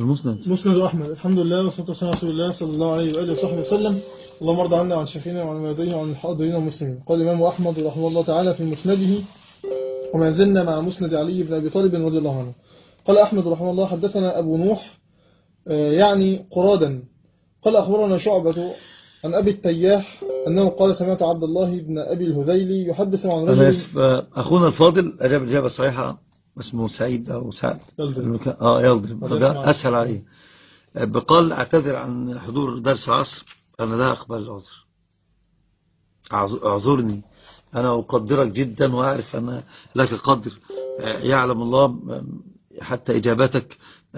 المسند. مسند أحمد. الحمد لله والصلاة والسلام على رسول الله صلى الله عليه وآله وصحبه وسلم. اللهم ارض عنا وعن شيخنا وعن والدينا وعن الحاضرين والمسلمين. قال الإمام أحمد رحمه الله تعالى في مسنده: وما زلنا مع مسند علي بن أبي طالب رضي الله عنه. قال أحمد رحمه الله: حدثنا أبو نوح يعني قرادا قال أخبرنا شعبة عن أبي التياح أنه قال: سمعت عبد الله بن أبي الهذيلي يحدث عن رجل. أخونا الفاضل أجاب الإجابة الصحيحة، اسمه سعيد أو سعد يلضرب، هذا أسهل عليه. بقال: أعتذر عن حضور درس العصر، أنا لا أقبل العذر، اعذرني، أنا أقدرك جدا وأعرف أن لك قدر، يعلم الله حتى إجاباتك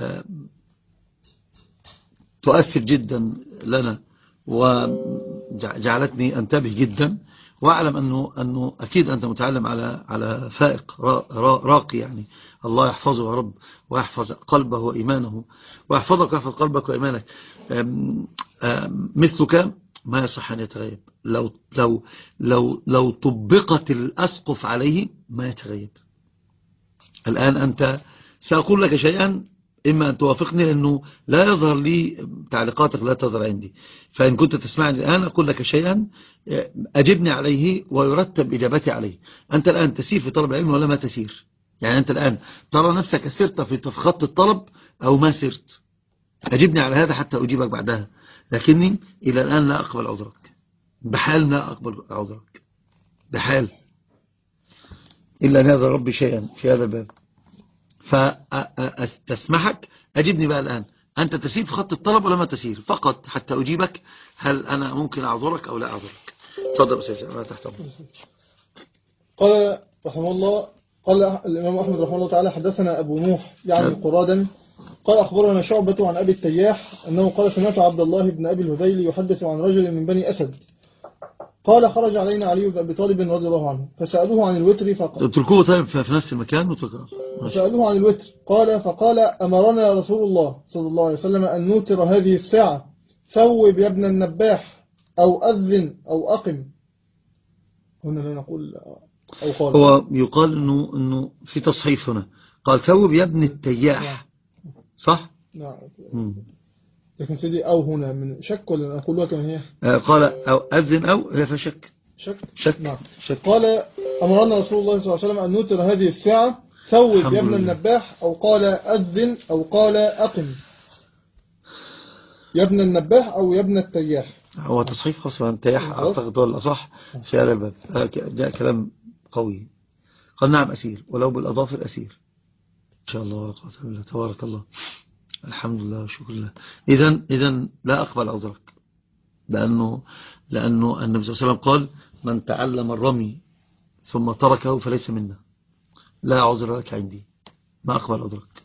تؤثر جدا لنا وجعلتني أنتبه جدا، وأعلم أنه أكيد أنت متعلم على فائق راقي، يعني الله يحفظه يا رب ويحفظ قلبه وإيمانه ويحفظك ويحفظ قلبك وإيمانك. مثلك ما يصح أن يتغيب، لو طبقت الأسقف عليه ما يتغيب. الآن أنت سأقول لك شيئا، إما أن توافقني لأنه لا يظهر لي تعليقاتك، لا تظهر عندي، فإن كنت تسمعني الآن أقول لك شيئا أجبني عليه ويرتب إجابتي عليه. أنت الآن تسير في طلب العلم ولا ما تسير؟ يعني أنت الآن ترى نفسك سرت في خط الطلب أو ما سرت؟ أجبني على هذا حتى أجيبك بعدها، لكني إلى الآن لا أقبل عذرك، بحال لا أقبل عذرك، بحال إلا أن هذا ربي شيئا في هذا الباب. فتسمحك أجبني بقى الآن، أنت تسير في خط الطلب ولا ما تسير؟ فقط حتى أجيبك هل أنا ممكن أعذرك أو لا أعذرك. تفضل أستاذ، أنا تحت أمرك. قال رحمه الله: قال الإمام أحمد رحمه الله تعالى: حدثنا أبو نوح يعني قرادا قال أخبرنا شعبة عن أبي التياح أنه قال: سمعت عبد الله بن أبي الهذيلي يحدث عن رجل من بني أسد قال: خرج علينا علي بن أبي طالب رضي الله عنه فسألوه عن الوتر فقال. تركوه طيب في نفس المكان فسألوه عن الوتر فقال: أمرنا رسول الله صلى الله عليه وسلم أن نوتر هذه الساعة، ثوب يا ابن النباح أو أذن أو أقم. هنا لا نقول أو قال، هو يقال إنه في تصحيف هنا قال: ثوب يا ابن التياح، صح؟ نعم. لكن سيدي أو هنا من شك ولا نقولها كما هي؟ قال أو أذن أو هي فشك شك. نعم. قال: أمرنا رسول الله صلى الله عليه وسلم أن نوتر هذه الساعة، ثوب يا ابن النباح، أو قال أذن أو قال أقم. يا ابن النباح أو يا ابن التياح، هو تصحيف خاصة. التياح أعتقد هو الأصح في هذا الباب. جاء كلام قوي. قال: نعم أسير ولو بالأظافر أسير إن شاء الله. تبارك الله، الحمد لله وشكر الله. إذن لا أقبل عذرك، لأنه النبي صلى الله عليه وسلم قال: من تعلم الرمي ثم تركه فليس منا. لا عذر لك عندي، ما أقبل عذرك،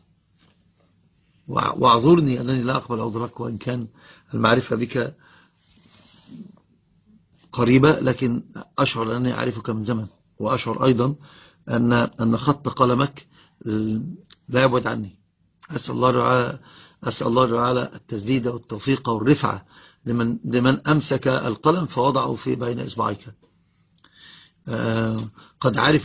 واعذرني أنني لا أقبل عذرك، وإن كان المعرفة بك قريبة، لكن أشعر أنني أعرفك من زمن، وأشعر أيضا أن خط قلمك لا يبعد عني. أسأل الله تعالى التسديد والتوفيق والرفعة لمن أمسك القلم فوضعه في بين إصبعيك. قد عرف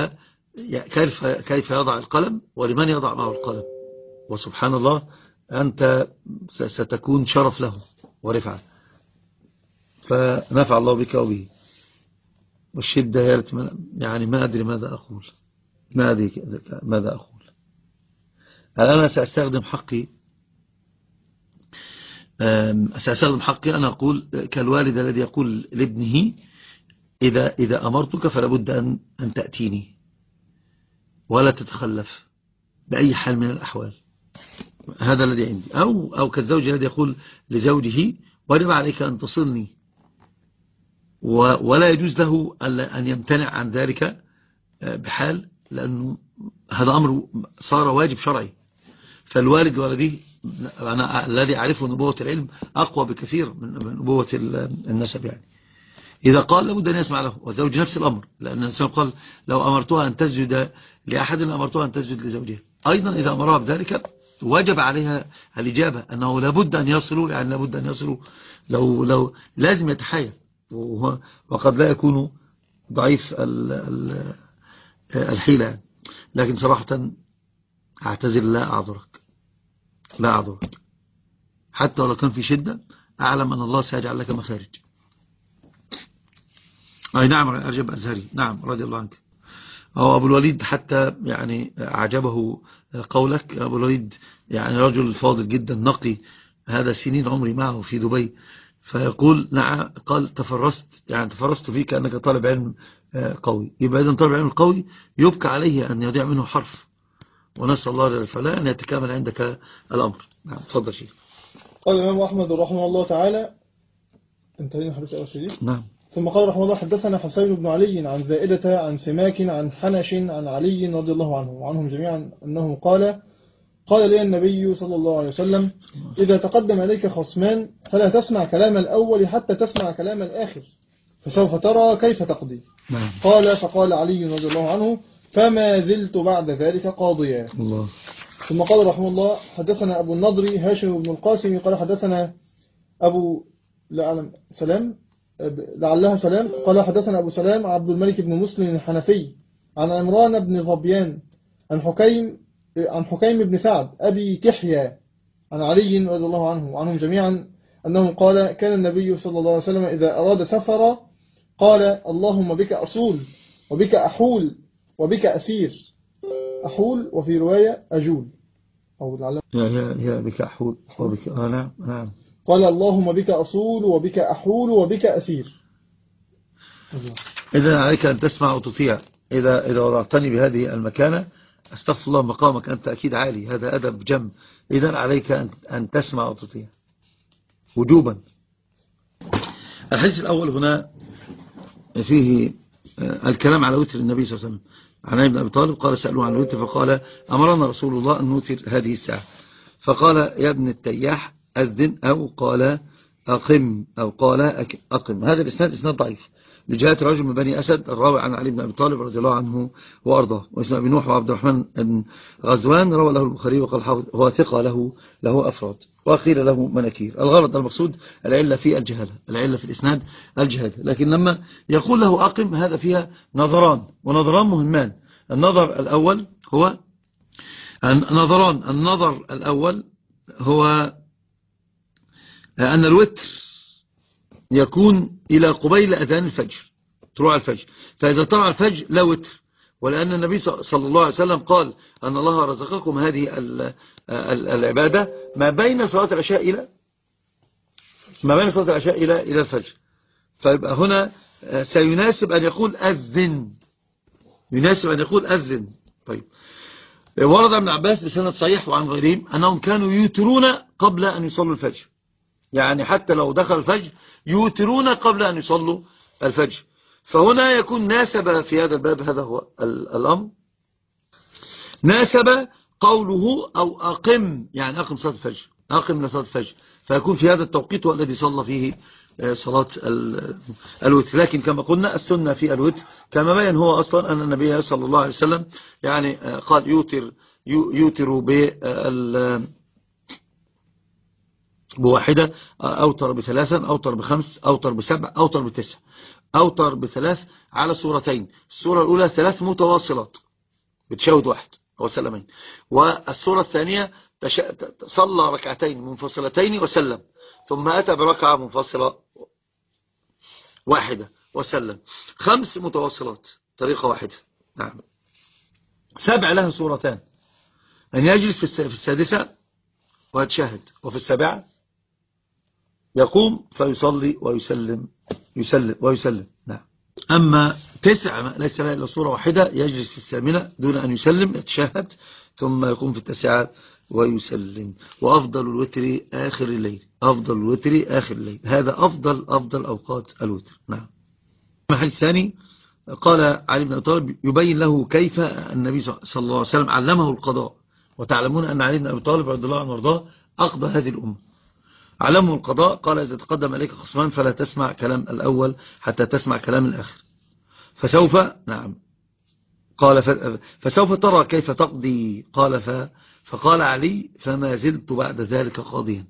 كيف يضع القلم ولمن يضع معه القلم، وسبحان الله أنت ستكون شرف له ورفعة، فنفع الله بك وبه. والشدة يعني ما أدري ماذا أقول، أنا سأستخدم حقي. أنا أقول كالوالد الذي يقول لابنه: إذا أمرتك فلا بد أن تأتيني ولا تتخلف بأي حال من الأحوال. هذا الذي عندي. أو كالزوج الذي يقول لزوجه: وجب عليك أن تصلني، ولا يجوز له أن يمتنع عن ذلك بحال، لأنه هذا أمر صار واجب شرعي. فالوالد ولديه، أنا الذي أعرفه نبوة العلم أقوى بكثير من نبوة النسب. يعني إذا قال لابد أن يسمع له، والزوج نفس الأمر، لأن الإنسان قال: لو أمرتها أن تسجد لأحد أمرتها أن تسجد لزوجها. أيضا إذا أمرها بذلك وجب عليها الإجابة، أنه لابد أن يصلوا، يعني لابد أن يصلوا، لو لازم يتحايل، وقد لا يكون ضعيف الحيلة. لكن صراحة أعتذر، لا لا أعذرك، حتى ولو كان في شدة أعلم أن الله سيجعل لك مخارج. أي نعم أجب أزهري، نعم رضي الله عنك. هو أبو الوليد حتى يعني أعجبه قولك. أبو الوليد يعني رجل فاضل جدا نقي، هذا سنين عمري معه في دبي، فيقول نعم، قال تفرست فيك أنك طالب علم قوي. يبقى إذن طالب علم القوي يبكى عليه أن يضيع منه حرف، ونسأل الله للفلاح أن يتكامل عندك الأمر. نعم تفضل شيخ. قال الإمام أحمد رحمه الله تعالى، انتهينا حديث أوسيلي. نعم. ثم قال رحمه الله حدثنا حسين بن علي عن زائدة عن سماك عن حنش عن علي رضي الله عنه وعنهم جميعا أنه قال لي النبي صلى الله عليه وسلم: إذا تقدم إليك خصمان فلا تسمع كلام الأول حتى تسمع كلام الآخر، فسوف ترى كيف تقضي. قال فقال علي رضي الله عنه: فما زلت بعد ذلك قاضيا. الله. ثم قال رحمه الله حدثنا أبو النضر هاشم بن القاسم قال حدثنا أبو لعلها سلام قال حدثنا أبو سلام عبد الملك بن مسلم الحنفي عن عمران بن ظبيان عن حكيم بن سعد أبي تحيا عن علي رضي الله عنه وعنهم جميعا أنه قال: كان النبي صلى الله عليه وسلم إذا أراد سفرا قال: اللهم بك أصول وبك أحول وبك أسير. أحول وفي رواية أجول أو يا بك أحول وبك نعم. قال: اللهم بك أصول وبك أحول وبك أسير. إذن عليك أن تسمع وتطيع. إذا وضعتني بهذه المكانة استغفر الله، مقامك أنت أكيد عالي، هذا أدب جم. إذن عليك أن تسمع وتطيع وجوبا. الحديث الأول هنا فيه الكلام على وتر النبي صلى الله عليه وسلم. عن ابن أبي طالب قال: سألوه عن الوتر فقال: أمرنا رسول الله أن نوتر هذه الساعة. فقال: يا ابن التياح أذن، أو قال أقم، أو قال أقم. هذا الإسناد إسناد ضعيف لجهة رجل من بني أسد الراوي عن علي بن أبي طالب رضي الله عنه وأرضاه، واسمه أبي نوح وعبد الرحمن بن غزوان، روى له البخاري وقال هو ثقة له أفراد وقيل له مناكير. الغرض المقصود العلة في الجهالة، العلة في الإسناد الجهالة. لكن لما يقول له أقم هذا فيها نظران، ونظران مهمان. النظر الأول هو النظر الأول هو أن الوتر يكون إلى قبيل أذان الفجر، طلوع الفجر. فإذا طلع الفجر لا وتر، ولأن النبي صلى الله عليه وسلم قال أن الله رزقكم هذه العبادة ما بين صلاة العشاء إلى الفجر. فيبقى هنا سيناسب أن يقول أذن. طيب، ورد ابن عباس بسند صحيح وعن غيرهم أنهم كانوا يوترون قبل أن يصلوا الفجر، يعني حتى لو دخل الفجر يوترون قبل أن يصلوا الفجر. فهنا يكون ناسب في هذا الباب، هذا هو الأمر، ناسب قوله أو أقم، يعني أقم صلاة الفجر، أقم لصلاة الفجر، فيكون في هذا التوقيت هو الذي صلى فيه صلاة الوتر. لكن كما قلنا السنة في الوتر كما بين هو أصلا أن النبي صلى الله عليه وسلم يعني قال يوتر بواحدة، أوتر بثلاثا، أوتر بخمس، أوتر بسبع، أوتر بتسع، أوتر بثلاث على صورتين. الصورة الأولى 3 متواصلات بتشهد واحد وسلمين، والصورة الثانية صلى ركعتين منفصلتين وسلم، ثم أتى بركعة منفصلة واحدة وسلم. 5 متواصلات طريقة واحدة. نعم. 7 لها صورتان، أن يجلس في السادسة ويتشهد، وفي السابعة يقوم فيصلي ويسلم. نعم. أما 9 ليس لها إلا صورة واحدة، يجلس في الثامنة دون أن يسلم، يتشهد ثم يقوم في التاسعة ويسلم. وأفضل الوتر آخر الليل، هذا أفضل أوقات الوتر. نعم. الحديث الثاني قال علي بن أبي طالب يبين له كيف النبي صلى الله عليه وسلم علمه القضاء. وتعلمون أن علي بن أبي طالب رضي الله عنه وارضاه أقضى هذه الأمة، علمه القضاء. قال: إذا تقدم إليك خصمان فلا تسمع كلام الأول حتى تسمع كلام الآخر، فسوف قال فسوف ترى كيف تقضي. فقال علي: فما زلت بعد ذلك قاضيا.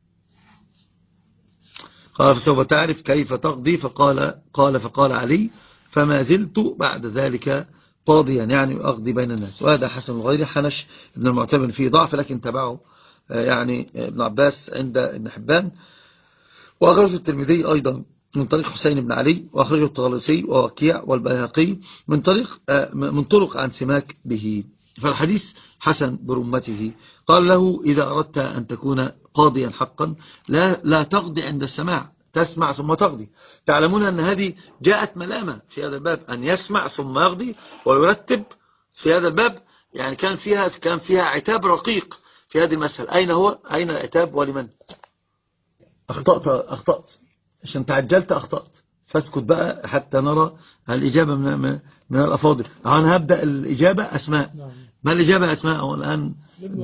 قال: فسوف تعرف كيف تقضي. فقال علي: فما زلت بعد ذلك قاضيا، يعني أقضي بين الناس. وهذا حسن الغير، حنش ابن المعتمر فيه ضعف، لكن تبعه يعني ابن عباس عند ابن حبان، وأخرجه الترمذي أيضا من طريق حسين بن علي، وأخرجه الطغالسي ووكيع والبيهقي من طرق عن سماك به. فالحديث حسن برمته. قال له: إذا أردت أن تكون قاضيا حقا لا تقضي عند السماع، تسمع ثم تقضي. تعلمون أن هذه جاءت ملامة في هذا الباب، أن يسمع ثم يقضي ويرتب في هذا الباب. يعني كان فيها عتاب رقيق في هذه المسألة. أين العتاب ولمن؟ أخطأت عشان تعجلت، أخطأت، فاسكت بقى حتى نرى الإجابة من الأفاضل. أنا هبدأ الإجابة أسماء. ما الإجابة أسماء الآن؟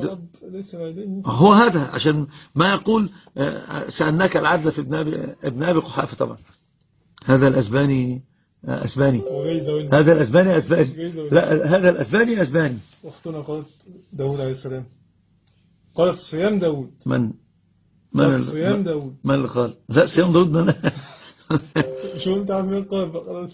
هو هذا عشان ما يقول سألناك العدل في ابن أبي قحافة. طبعا هذا الأسباني أسباني، هذا الأسباني أسباني، لا هذا الأسباني أسباني. واختنا قالت داود عليه السلام، قالت صيام داود. صيام داود من اللي قال؟ لا صيام داود من شو انت عارف مين قال بقى؟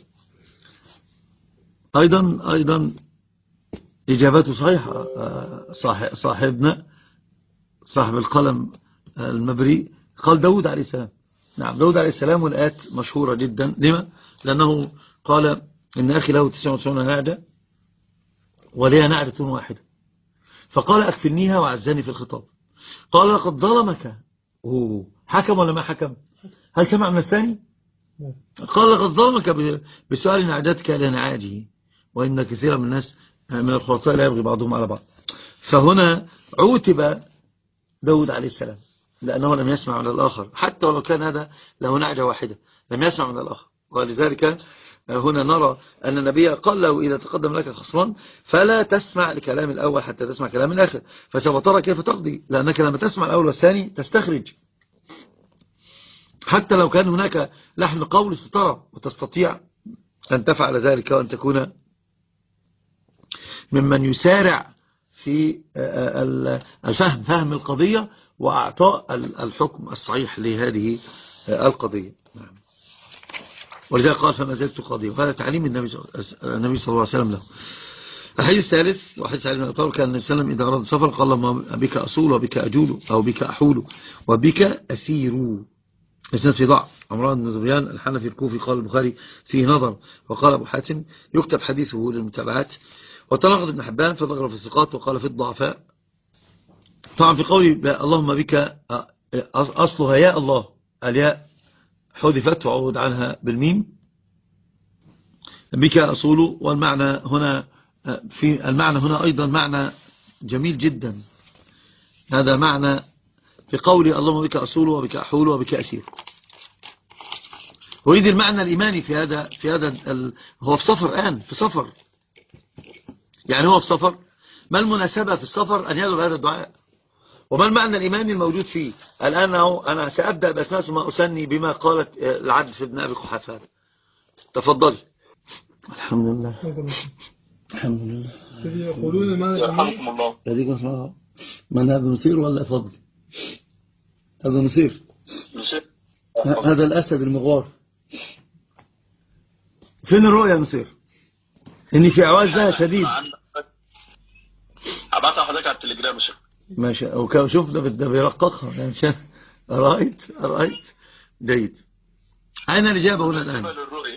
أيضا إجابته صحيحة. صاحبنا صاحب القلم المبري قال داود عليه السلام. نعم داود عليه السلام، والآيات مشهورة جدا. لما؟ لأنه قال إن أخي له 99 نعجة وليها نعجة واحدة، فقال أكفلنيها وعزني في الخطاب. قال لقد ظلمك. حكم ولا ما حكم؟ هل سمع من الثاني؟ قال لقد ظلمك بسؤال نعجتك لنعاجه، وإن كثيرا من الناس من الخلطاء لا يبغي بعضهم على بعض. فهنا عوتب داود عليه السلام لأنه لم يسمع من الآخر، حتى ولو كان هذا له نعجة واحدة لم يسمع من الآخر. ولذلك هنا نرى أن النبي قال له: إذا تقدم لك خصمان فلا تسمع لكلام الأول حتى تسمع كلام الآخر، فسوف ترى كيف تقضي، لأنك لما تسمع الأول والثاني تستخرج، حتى لو كان هناك لحن قول سترى، وتستطيع أن تفعل ذلك وأن تكون ممن يسارع في فهم القضية وأعطاء الحكم الصحيح لهذه القضية. ولذلك قال: فما زلت قاضيا. وهذا تعليم النبي صلى الله عليه وسلم له. الحديث الثالث وحديث علي بن أبي طالب: كان النبي صلى الله عليه وسلم إذا أراد السفر قال: اللهم بك أصول وبك أجول أو بك أحول وبك أسير. اسناد في ضعف. عمران بن زبيان الحنفي الكوفي قال البخاري فيه نظر، وقال أبو حاتم يكتب حديثه للمتابعات. وتناقض ابن حبان فذكر في الثقات وقال في الضعفاء. طبعا في قولي اللهم بك أصلها يا الله، الياء حذفت وعوض عنها بالميم، بك أصول. والمعنى هنا المعنى هنا أيضا معنى جميل جدا. هذا معنى في قولي اللهم بك أصول وبك أحول وبك أسير. أريد المعنى الإيماني في هذا هو في سفر الآن، في سفر، يعني هو في سفر. ما المناسبة في السفر أن يدعو هذا الدعاء؟ وما المعنى الإيماني الموجود فيه الآن؟ أنا سأبدأ بأسماء ثم أسني بما قالت العدل في ابن أبي قحافة. تفضل. الحمد لله الحمد لله. يقولون المعنى الإيماني من هذا نصير ولا فضل؟ هذا نصير، هذا الأسد المغار. فين الرؤية يا نصير؟ إني في عوازها شديد. أبعتها حضرتك على التليجرام يا شيخ. ماشي. وشوف ده بيرققها يعني. رأيت جيد. أين الإجابة هنا الآن؟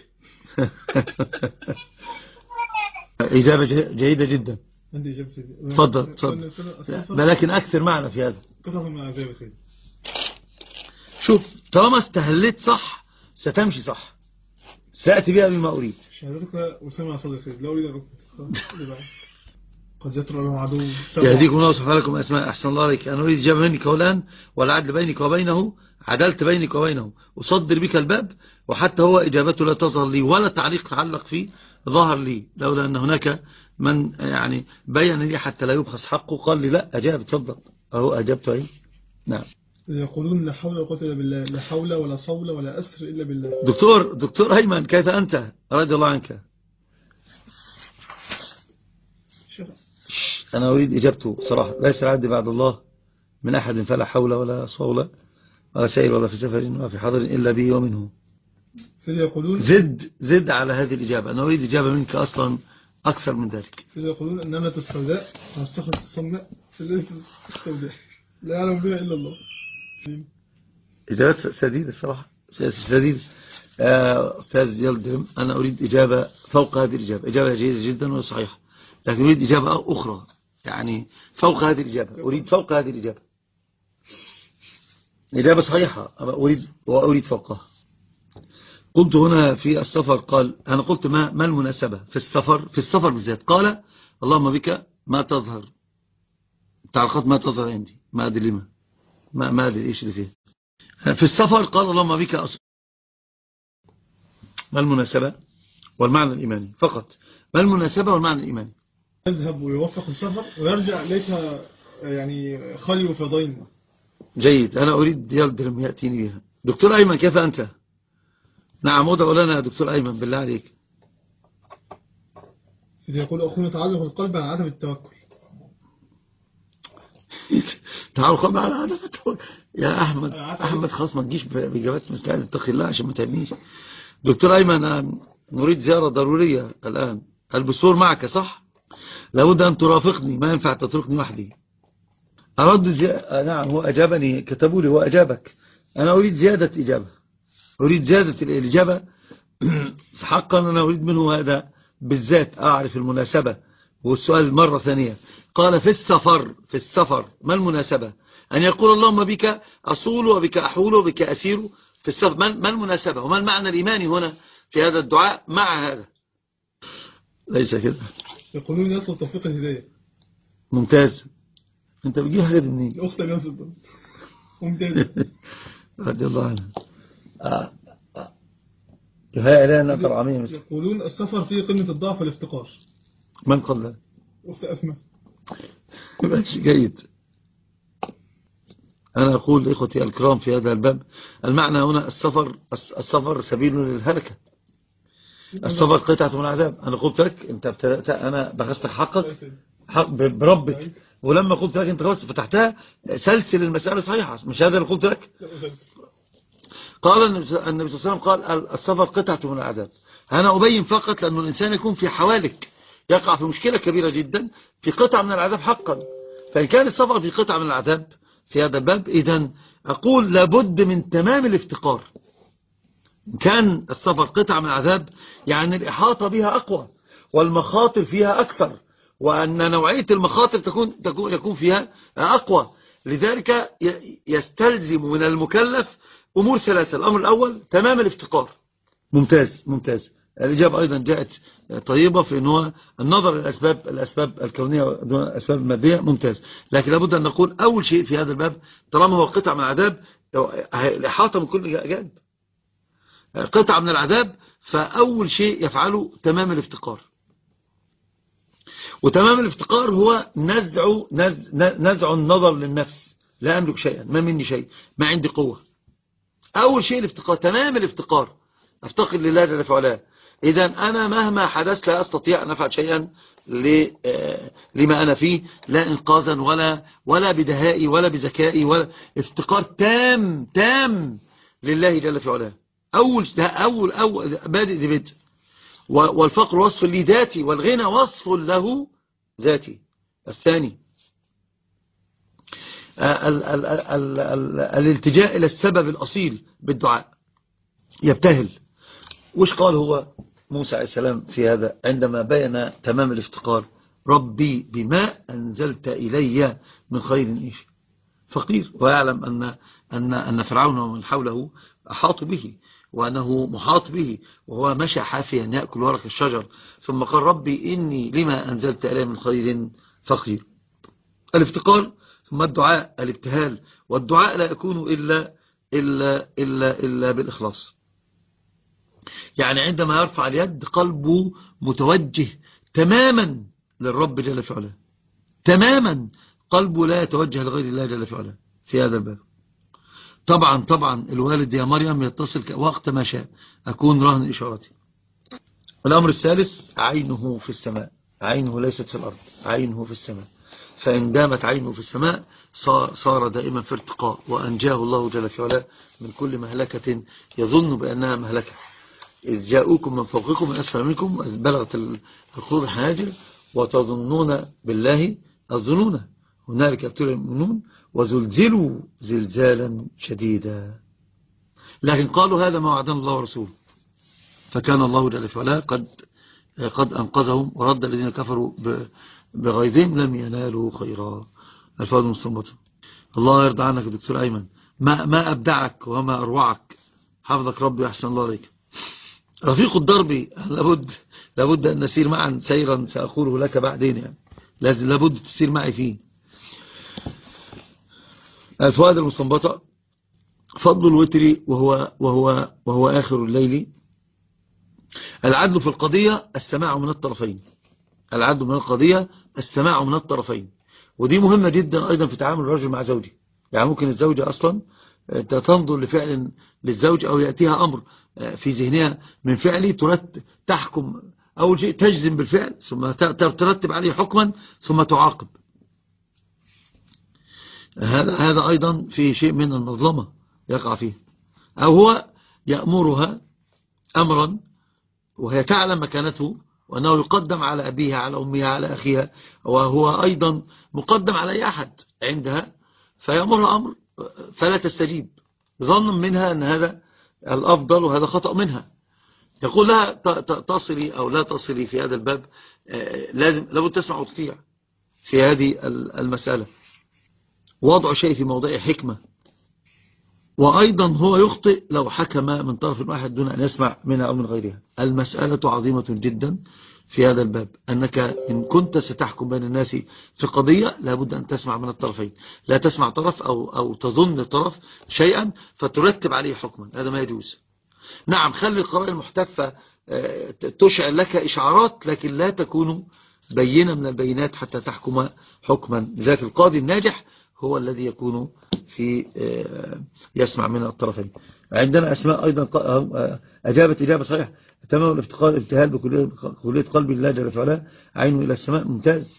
إجابة جيدة جدا. عندي إجابة سيدي. تفضل. لكن أكثر معنا في هذا. شوف، طالما استهلت صح ستمشي صح، سأتي بها بما أريد. شهادتك وسمع صدق سيدي، لا أريد قد يطرى له عدو. يهديكم الله ويصلح لكم أسماء. أحسن الله عليك. أنا أريد إجابة منك والآن، والعدل بينك وبينه، عدلت بينك وبينه، أصدر بك الباب. وحتى هو إجابته لا تظهر لي ولا تعليق تعلق فيه ظهر لي، لولا أن هناك من يعني بين لي حتى لا يبخس حقه. قال لي لا أجاب، تفضل. أهو أجابته أهي. نعم. يقولون لا حول ولا قوة إلا بالله، لا حول ولا صول ولا أسر إلا بالله. دكتور أيمن، كيف أنت؟ رضي الله عنك. أنا أريد إجابته صراحة. ليس العبد بعد الله من أحد فلا حول ولا صول ولا سير ولا في سفر ولا في حضر إلا به ومنه. يقولون زد على هذه الإجابة. أنا أريد إجابة منك أصلا أكثر من ذلك. يقولون النملة السوداء واستخرجت الصماء في الليلة السوداء. لا يعلم بنا إلا الله. إجابات سديدة الصراحة، سديدة. أستاذ يلدرم، أنا أريد إجابة فوق هذه الإجابة، إجابة جيدة جدا وصحيحة، لكن أريد إجابة أخرى، يعني فوق هذه الإجابة، أريد فوق هذه الإجابة، إجابة صحيحة وأريد فوقها. قلت هنا في السفر، قال أنا قلت ما المناسبة في السفر بالذات، قال اللهم بك ما تظهر، تعليقات ما تظهر عندي، ما أدري لما، ما أدري إيش اللي فيه. في السفر قال اللهم بك ما المناسبة والمعنى الإيماني فقط، ما المناسبة والمعنى الإيماني. يذهب ويوفق السفر ويرجع ليس يعني خالي وفضين. جيد، أنا أريد يلدرم يأتيني بها. دكتور أيمن كيف أنت؟ نعم، ادعو لنا يا دكتور أيمن بالله عليك. يقول أخونا تعلق القلب على عدم التوكل. تعالوا قبل على عدم التوكل يا أحمد خلاص ما تجيش بإجابات مستعد، اتقي الله عشان ما تعبنيش. دكتور أيمن، نريد زيارة ضرورية الآن، البثور معك صح؟ لابد أن ترافقني، ما ينفع تتركني وحدي. نعم، هو أجابني، كتبوا لي هو أجابك. أنا أريد زيادة إجابة، أريد زيادة الإجابة. حقا أنا أريد منه هذا بالذات أعرف المناسبة. والسؤال مرة ثانية، قال في السفر ما المناسبة أن يقول اللهم بك أصول وبك أحول وبك أسير في السفر، ما المناسبة وما المعنى الإيماني هنا في هذا الدعاء مع هذا؟ ليس كده. يقولون يطلب توفيق الهداية. ممتاز. انت بتجيب حاجة منين؟ الأخت يوسف. ممتاز. رضي الله عنها. كفاية إليه نفر عميم. يقولون السفر فيه قمة الضعف والافتقار. من قال ذلك؟ أخت أسماء. ماشي، جيد. أنا أقول لإخوتي الكرام في هذا الباب، المعنى هنا السفر سبيل للهلكة، السفر قطعة من العذاب. أنا قلت لك أنت أنا بخستك حقك بربك، ولما قلت لك أنت خلاص فتحتها سلسل المسألة صحيحة، مش هذا اللي قلت لك؟ قال النبي صلى الله عليه وسلم قال السفر قطعة من العذاب. أنا أبين فقط لأنه الإنسان يكون في حوالك، يقع في مشكلة كبيرة جدا في قطعة من العذاب حقا. فإن كان السفر في قطعة من العذاب في هذا الباب، إذن أقول لابد من تمام الافتقار. كان السفر قطعة من العذاب يعني الإحاطة بها أقوى والمخاطر فيها أكثر، وأن نوعية المخاطر يكون فيها أقوى. لذلك يستلزم من المكلف أمور ثلاثة. الأمر الأول تمام الافتقار. ممتاز. الإجابة أيضا جاءت طيبة في أنه النظر الأسباب الكونية دون الأسباب المادية. ممتاز. لكن لابد أن نقول أول شيء في هذا الباب، طالما هو قطع من العذاب، الإحاطة من كل جانب، قطع من العذاب، فأول شيء يفعله تمام الافتقار. وتمام الافتقار هو نزع النظر للنفس، لا أملك شيئا، ما مني شيء، ما عندي قوة. أول شيء الافتقار، تمام الافتقار، أفتقر لله جل وعلا. إذا أنا مهما حدث لا أستطيع أن أفعل شيئا لما أنا فيه، لا إنقاذا ولا بدهائي ولا بذكائي، ولا افتقار تام لله جل وعلا. أول بادئ بدء. والفقر وصف لي ذاتي، والغنى وصف له ذاتي. الثاني الالتجاء إلى السبب الأصيل بالدعاء، يبتهل. وش قال هو موسى عليه السلام في هذا عندما بين تمام الافتقار؟ ربي بما أنزلت إلي من خير إيش فقير، ويعلم أن فرعون ومن حوله أحاط به، وأنه محاط به، وهو مشى حافيا يأكل ورق الشجر. ثم قال ربي إني لما أنزلت إلي من خير فقير. الافتقار، ثم الدعاء، الابتهال. والدعاء لا يكون إلا بالإخلاص. يعني عندما يرفع اليد قلبه متوجه تماما للرب جل وعلا، تماما، قلبه لا يتوجه لغير الله جل وعلا في هذا الباب. طبعا الوالد يا مريم يتصل وقت ما شاء، أكون رهن إشارتي. الأمر الثالث عينه في السماء، عينه ليست في الأرض، عينه في السماء. فإن دامت عينه في السماء صار دائما في ارتقاء، وأنجاه الله جل وعلا من كل مهلكة يظن بأنها مهلكة. إذ جاءوكم من فوقكم من أسفل منكم، إذ بلغت القلوب الحناجر، وتظنون بالله الظنون، هنالك ابتلي المؤمنون وزلزلوا زلزالا شديدا. لكن قالوا هذا ما وعدنا الله ورسوله، فكان الله جل وعلا قد أنقذهم ورد الذين كفروا بغيظهم لم ينالوا خيرا. الفوائد المستنبطة. الله يرضى عنك يا دكتور أيمن، ما أبدعك وما أروعك، حفظك ربي وأحسن الله عليك. رفيق الدرب لابد أن نسير معا سيرا سأقوله لك بعدين، يعني لابد تسير معي فيه. الفوائد المستنبطة. فضل الوتر وهو آخر الليل. العدل في القضية السماع من الطرفين. العدل من القضية السماع من الطرفين، ودي مهمة جدا أيضا في تعامل الرجل مع زوجه. يعني ممكن الزوجة أصلا تنظر لفعل للزوج أو يأتيها أمر في ذهنها من فعله تحكم أول شيء، تجزم بالفعل ثم ترتب عليه حكما ثم تعاقب. هذا أيضا في شيء من المظلمة يقع فيه. أو هو يأمرها أمرا وهي تعلم مكانته وأنه يقدم على أبيها على أمها على أخيها، وهو أيضا مقدم على أي أحد عندها، فيأمرها أمر فلا تستجيب ظنا منها أن هذا الأفضل وهذا خطأ منها. يقول لها تصلي أو لا تصلي في هذا الباب، لابد تسمع وتطيع في هذه المسألة. وضع شيء في موضع حكمة. وأيضا هو يخطئ لو حكم من طرف واحد دون أن يسمع منها أو من غيرها. المسألة عظيمة جدا في هذا الباب، أنك إن كنت ستحكم بين الناس في قضية لابد أن تسمع من الطرفين، لا تسمع طرف أو تظن طرف شيئا فترتب عليه حكما، هذا ما يجوز. نعم، خلي القرائن المحتفة تشعر لك إشعارات، لكن لا تكون بينة من البينات حتى تحكم حكما. لذلك القاضي الناجح هو الذي يكون في يسمع من الطرفين. عندنا أسماء أيضا أجابت إجابة صحيحة. تمام الافتقار ابتهال بكلية قلب الله جل وعلا عينه إلى السماء، ممتاز.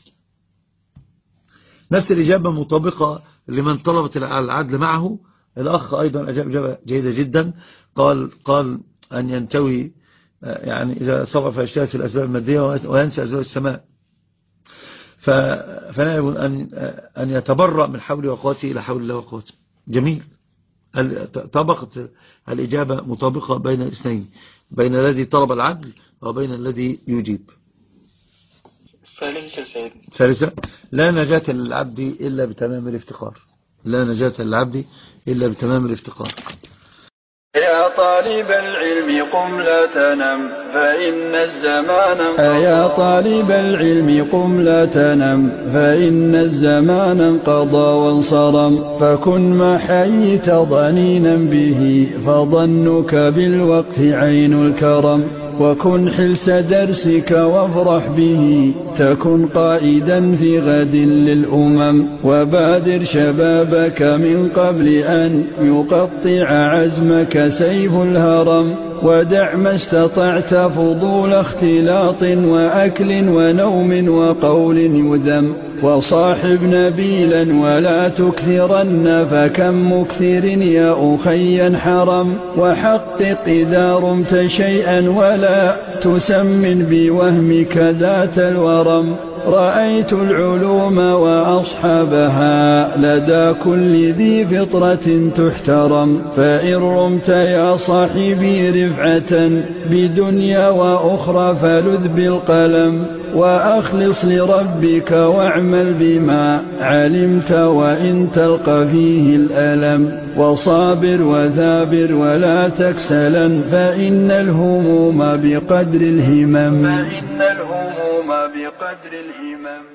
نفس الإجابة مطابقة لمن طلبت العدل معه. الأخ أيضا أجاب إجابة جيدة جدا، قال أن ينتوي يعني إذا صبر فيجتهد في الأسباب المادية وينسى أسباب السماء، فنائب أن يتبرأ من حول وقوته إلى حول الله وقوته. جميل. طبقت الإجابة مطابقة بين الاثنين، بين الذي طلب العدل وبين الذي يجيب. ثالثة، لا نجاة للعبد إلا بتمام الافتقار. لا نجاة للعبد إلا بتمام الافتقار. يا طالب العلم قم لا تنم فإن الزمان يا طالب العلم قم لا تنم فإن الزمان انقضى وانصرم، فكن ما حييت ضنينا به فظنك بالوقت عين الكرم، وكن حلس درسك وافرح به تكن قائدا في غد للأمم، وبادر شبابك من قبل أن يقطع عزمك سيف الهرم، ودع ما استطعت فضول اختلاط وأكل ونوم وقول يذم، وصاحب نبيلا ولا تكثرن فكم مكثر يا أخي حرم، وحقق إذا رمت شيئا ولا تسمن بوهمك ذات الورم، رأيت العلوم وأصحابها لدى كل ذي فطرة تحترم، فإن رمت يا صاحبي رفعة بدنيا وأخرى فلذ بالقلم، وأخلص لربك واعمل بما علمت وإن تلقى فيه الألم، وصابر وثابر ولا تكسلا فإن الهموم بقدر الهمم.